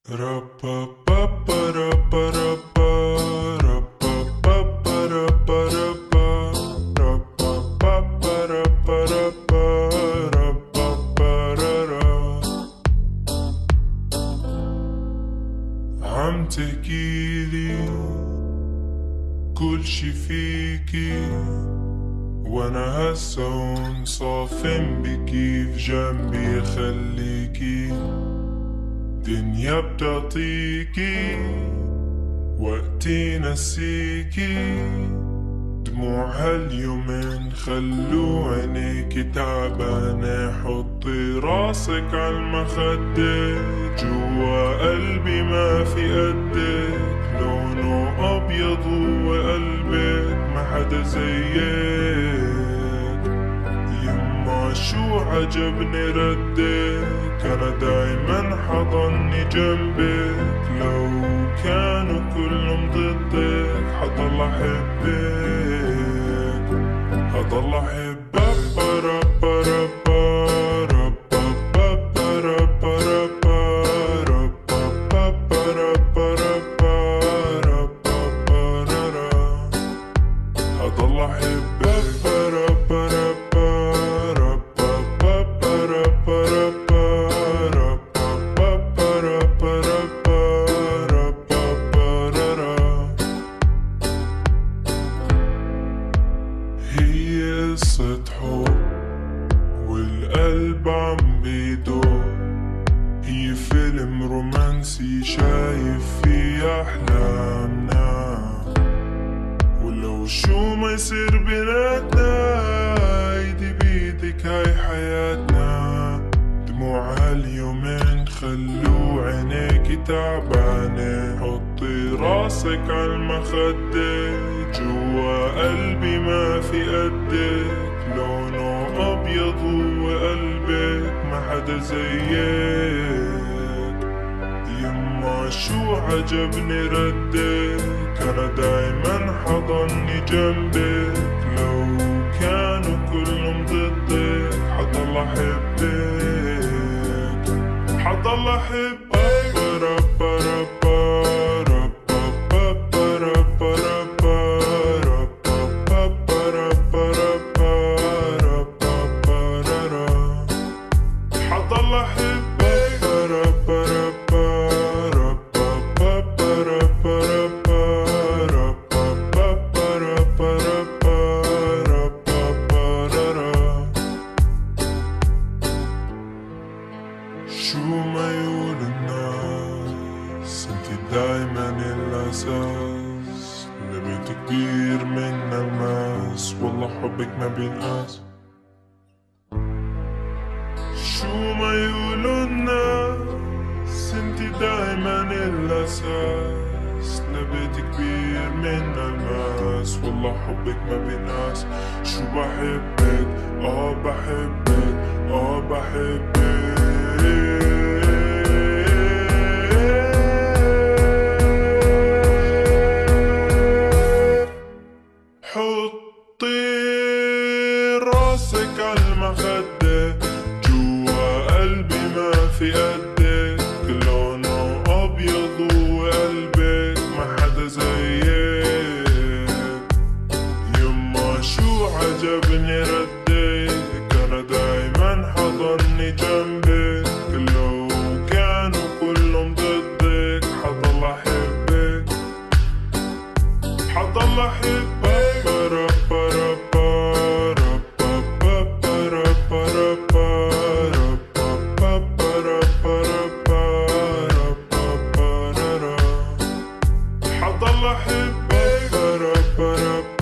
عم تحكيلي كل شي فيكي، وانا هسا هون صافن بكيف جنبي خليكي. دنيا بتعطيكي وقتي نسيكي، دموع هاليومين خلو عينيكي تعبانة. حطي راسك عالمخدة، جوا قلبي ما في قدك. لونه أبيض وقلبك ما حدا زيك. يما شو عجبني ردك، أنا دايما حضني جنبك. لو كانوا كلهم ضدك حضل أحبك، حضل أحبك. حضل هي قصة حب والقلب عم بيدور. هي فيلم رومانسي شايف فيه أحلامنا، ولو شو ما يصير بيناتنا ايدي بيدك هاي حياتنا. دموع هاليومين خلو عينيكي تعبانة. حطي راسك عالمخدة، جوا قلبي ما في قدك. لونه أبيض وقلبك ما حدا زيك. يما شو عجبني ردك، أنا دايما حضني جنبك. لو كانوا كلهم ضدك حضل أحبك، حضل أحبك. حضل أحبك، شو ما يقول الناس انتي دايما الأساس. لبيت كبير من الماس، والله حبك ما بينقاس. شو ما يقولوا الناس انتي دايما الأساس. لبيت كبير من الماس، والله حبك ما بينقاس. شو بحبك بحبك بحبك. حطي راسك عالمخدة، جوا قلبي ما في قدك. لونه أبيض وقلبك ما حدا زيك. يما شو عجبني ردك، أنا دايما حضني جنبك. لو كانوا كلهم ضدك حضل أحبك، حضل أحبك. حضل أحبك.